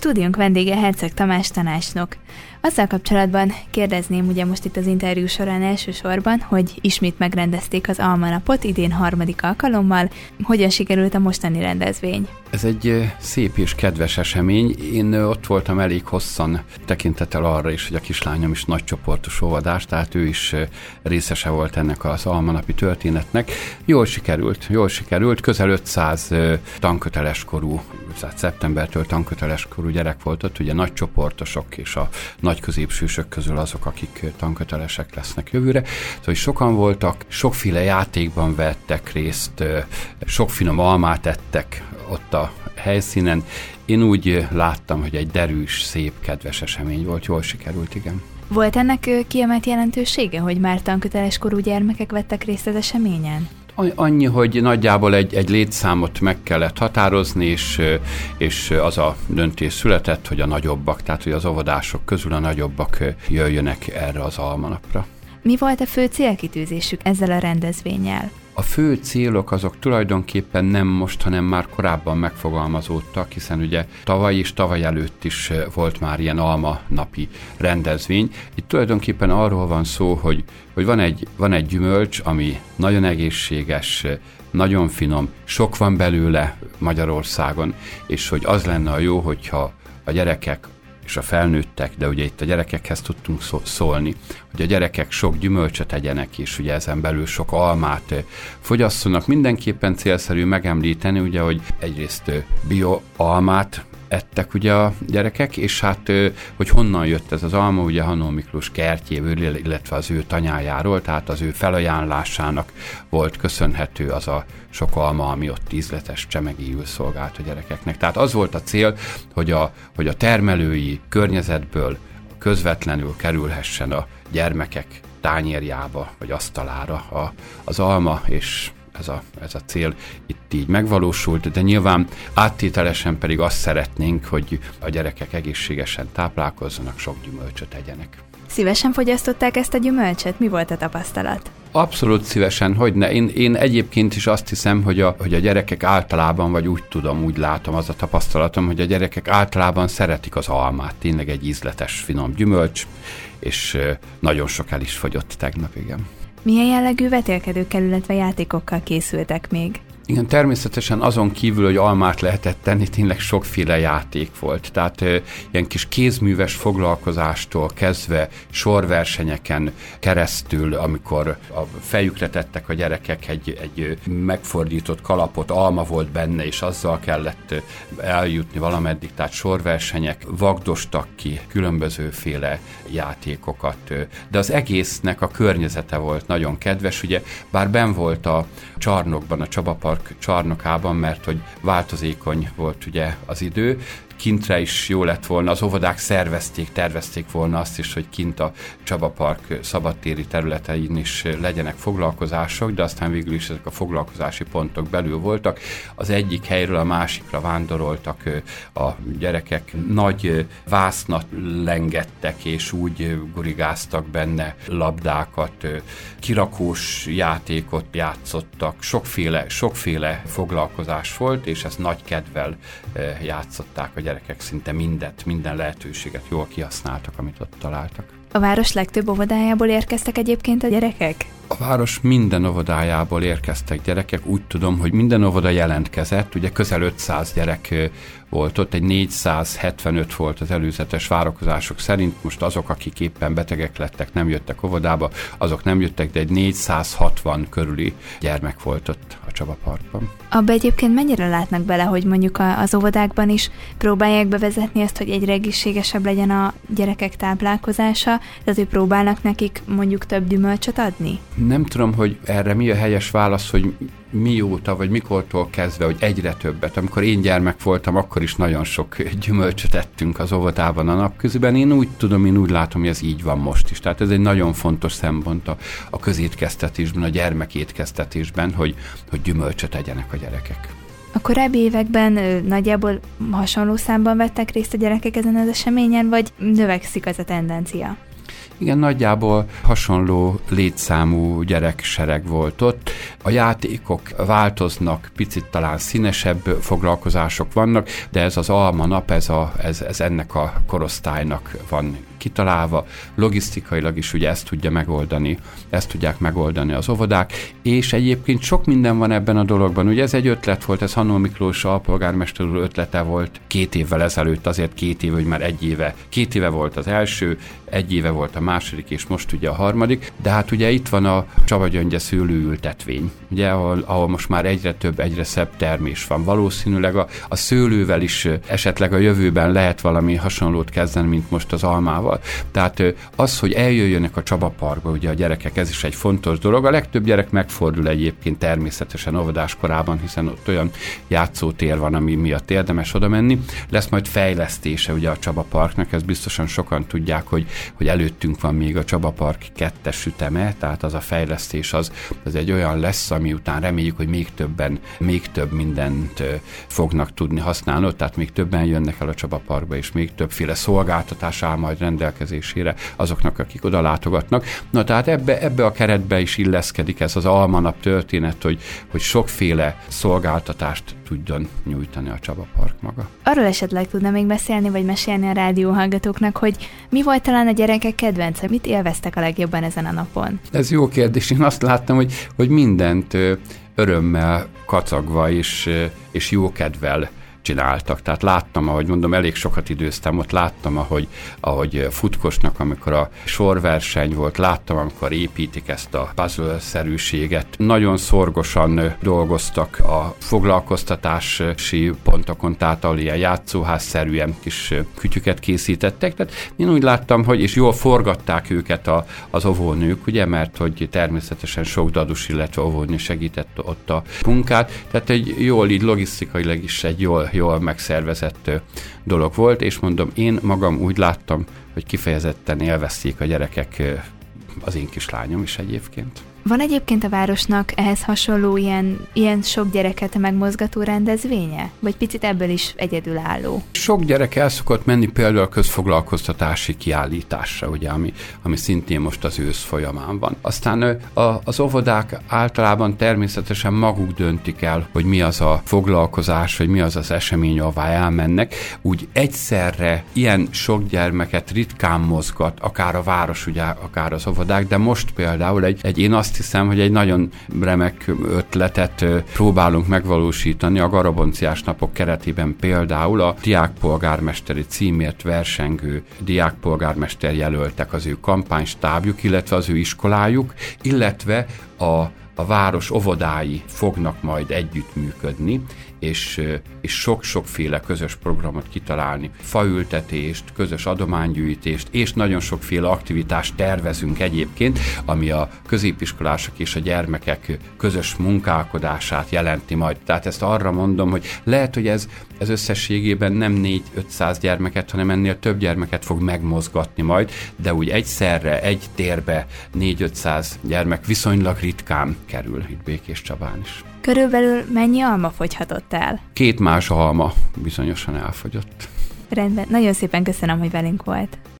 Stúdiónk vendége Herceg Tamás tanácsnok. Azzal kapcsolatban kérdezném ugye most itt az interjú során elsősorban, hogy ismét megrendezték az Almanapot idén 3. alkalommal. Hogyan sikerült a mostani rendezvény? Ez egy szép és kedves esemény. Én ott voltam elég hosszan tekintettel arra is, hogy a kislányom is nagycsoportos óvodás, tehát ő is részese volt ennek az almanapi történetnek. Jól sikerült, közel 500 tanköteles korú, szeptembertől tanköteles korú gyerek volt ott, ugye nagycsoportosok és a nagy középsősök közül azok, akik tankötelesek lesznek jövőre. Szóval sokan voltak, sokféle játékban vettek részt, sok finom almát ettek ott a helyszínen. Én úgy láttam, hogy egy derűs, szép, kedves esemény volt, jól sikerült, igen. Volt ennek kiemelt jelentősége, hogy már tanköteles korú gyermekek vettek részt az eseményen? Annyi, hogy nagyjából egy létszámot meg kellett határozni, és az a döntés született, hogy a nagyobbak, tehát hogy az óvodások közül a nagyobbak jöjjönek erre az almanapra. Mi volt a fő célkitűzésük ezzel a rendezvénnyel? A fő célok azok tulajdonképpen nem most, hanem már korábban megfogalmazódtak, hiszen ugye tavaly és tavaly előtt is volt már ilyen alma napi rendezvény. Itt tulajdonképpen arról van szó, hogy van egy gyümölcs, ami nagyon egészséges, nagyon finom, sok van belőle Magyarországon, és hogy az lenne a jó, hogyha a gyerekek és a felnőttek, de ugye itt a gyerekekhez tudtunk szólni, hogy a gyerekek sok gyümölcsöt egyenek, és ugye ezen belül sok almát fogyasszanak. Mindenképpen célszerű megemlíteni, ugye, hogy egyrészt bio almát ettek ugye a gyerekek, és hát, hogy honnan jött ez az alma, ugye Hanó Miklós kertjéből, illetve az ő tanyájáról, tehát az ő felajánlásának volt köszönhető az a sok alma, ami ott ízletes csemegéül szolgált a gyerekeknek. Tehát az volt a cél, hogy a termelői környezetből közvetlenül kerülhessen a gyermekek tányérjába, vagy asztalára az alma, és ez a cél itt így megvalósult, de nyilván áttételesen pedig azt szeretnénk, hogy a gyerekek egészségesen táplálkozzanak, sok gyümölcsöt egyenek. Szívesen fogyasztották ezt a gyümölcsöt? Mi volt a tapasztalat? Abszolút szívesen, hogyne. Én egyébként is azt hiszem, hogy a gyerekek általában, vagy úgy látom, az a tapasztalatom, hogy a gyerekek általában szeretik az almát. Tényleg egy ízletes, finom gyümölcs, és nagyon sok el is fogyott tegnap, igen. Milyen jellegű vetélkedőkkel, illetve játékokkal készültek még? Igen, természetesen azon kívül, hogy almát lehetett tenni, tényleg sokféle játék volt. Tehát ilyen kis kézműves foglalkozástól kezdve sorversenyeken keresztül, amikor a fejükre tettek a gyerekek egy megfordított kalapot, alma volt benne, és azzal kellett eljutni valameddig, tehát sorversenyek, vagdostak ki különbözőféle játékokat. De az egésznek a környezete volt nagyon kedves, ugye, bár benn volt a csarnokban, a Csaba Park csarnokában, mert hogy változékony volt ugye az idő, kintre is jó lett volna, az óvodák tervezték volna azt is, hogy kint a Csaba Park szabadtéri területein is legyenek foglalkozások, de aztán végül is ezek a foglalkozási pontok belül voltak. Az egyik helyről a másikra vándoroltak a gyerekek, nagy vásznat lengettek, és úgy gurigáztak benne labdákat, kirakós játékot játszottak, sokféle foglalkozás volt, és ezt nagy kedvel játszották a gyerekek, szinte minden lehetőséget jól kihasználtak, amit ott találtak. A város legtöbb óvodájából érkeztek egyébként a gyerekek? A város minden óvodájából érkeztek gyerekek, úgy tudom, hogy minden óvoda jelentkezett, ugye közel 500 gyerek volt ott, egy 475 volt az előzetes várakozások szerint, most azok, akik éppen betegek lettek, nem jöttek óvodába, azok nem jöttek, de egy 460 körüli gyermek volt ott a Csaba Parkban. Abba egyébként mennyire látnak bele, hogy mondjuk az óvodákban is próbálják bevezetni ezt, hogy egyre egészségesebb legyen a gyerekek táplálkozása, tehát hogy próbálnak nekik mondjuk több gyümölcsöt adni? Nem tudom, hogy erre mi a helyes válasz, hogy mióta, vagy mikortól kezdve, hogy egyre többet. Amikor én gyermek voltam, akkor is nagyon sok gyümölcsöt ettünk az óvodában a napközben. Én úgy látom, hogy ez így van most is. Tehát ez egy nagyon fontos szempont a közétkeztetésben, a gyermekétkeztetésben, hogy gyümölcsöt egyenek a gyerekek. A korábbi években nagyjából hasonló számban vettek részt a gyerekek ezen az eseményen, vagy növekszik az a tendencia? Igen, nagyjából hasonló létszámú gyereksereg volt ott. A játékok változnak, picit talán színesebb foglalkozások vannak, de ez az alma nap, ez ennek a korosztálynak van kitalálva, logisztikailag is ugye ezt tudják megoldani az óvodák, és egyébként sok minden van ebben a dologban. Ugye ez egy ötlet volt, ez Hannó Miklós alpolgármester úr ötlete volt 2 évvel ezelőtt, azért 2 éve, hogy már 1 éve. 2 éve volt az első, 1 éve volt a második, és most ugye a harmadik, de hát ugye itt van a Csaba-Gyöngye szőlőültetvény, ugye, ahol most már egyre több, egyre szebb termés van. Valószínűleg a szőlővel is esetleg a jövőben lehet valami hasonlót kezdeni, mint most az almával. Tehát az, hogy eljöjjönek a Csaba Parkba, ugye a gyerekek, ez is egy fontos dolog. A legtöbb gyerek megfordul egyébként természetesen óvodás korában, hiszen ott olyan játszótér van, ami miatt érdemes oda menni. Lesz majd fejlesztése ugye a Csaba Parknak, ezt biztosan sokan tudják, hogy előttünk van még a Csaba Park 2-es üteme, tehát az a fejlesztés az egy olyan lesz, ami után reméljük, hogy még több mindent fognak tudni használni, tehát még többen jönnek el a Csaba Parkba, és még többféle szolgáltatás áll majd rendelkezésére azoknak, akik oda látogatnak. Na tehát ebbe a keretbe is illeszkedik ez az almanap történet, hogy sokféle szolgáltatást tudjon nyújtani a Csaba Park maga. Arról esetleg tudna még beszélni, vagy mesélni a rádióhallgatóknak, hogy mi volt talán a gyerekek kedvence, mit élveztek a legjobban ezen a napon? Ez jó kérdés. Én azt láttam, hogy mindent örömmel, kacagva és jókedvel csináltak. Tehát láttam, ahogy mondom, elég sokat időztem, ott láttam, ahogy futkosnak, amikor a sorverseny volt, láttam, amikor építik ezt a puzzle-szerűséget. Nagyon szorgosan dolgoztak a foglalkoztatási pontokon, tehát ahol ilyen játszóház-szerűen kis kütyüket készítettek. Tehát én úgy láttam, hogy és jól forgatták őket az óvónők, ugye, mert hogy természetesen sok dadus, illetve óvónő segített ott a munkát. Tehát egy jól így logisztikailag is egy jól megszervezett dolog volt, és mondom, én magam úgy láttam, hogy kifejezetten élvezték a gyerekek, az én kislányom is egyébként. Van egyébként a városnak ehhez hasonló ilyen sok gyereket megmozgató rendezvénye? Vagy picit ebből is egyedülálló? Sok gyerek el szokott menni például a közfoglalkoztatási kiállításra, ugye, ami szintén most az ősz folyamán van. Aztán az óvodák általában természetesen maguk döntik el, hogy mi az a foglalkozás, vagy mi az az esemény, ahová elmennek. Úgy egyszerre ilyen sok gyermeket ritkán mozgat, akár a város, ugye, akár az óvodák, de most például én azt hiszem, hogy egy nagyon remek ötletet próbálunk megvalósítani a Garabonciás napok keretében, például a diákpolgármesteri címért versengő diákpolgármester jelöltek az ő kampánystábjuk, illetve az ő iskolájuk, illetve a város óvodái fognak majd együttműködni, és sok-sokféle közös programot kitalálni, faültetést, közös adománygyűjtést, és nagyon sokféle aktivitást tervezünk egyébként, ami a középiskolások és a gyermekek közös munkálkodását jelenti majd. Tehát ezt arra mondom, hogy lehet, hogy ez összességében nem 400-500 gyermeket, hanem ennél több gyermeket fog megmozgatni majd, de úgy egyszerre, egy térbe 400-500 gyermek viszonylag ritkán kerül itt Békéscsabán is. Körülbelül mennyi alma fogyhatott el? 2 más alma bizonyosan elfogyott. Rendben, nagyon szépen köszönöm, hogy velünk volt.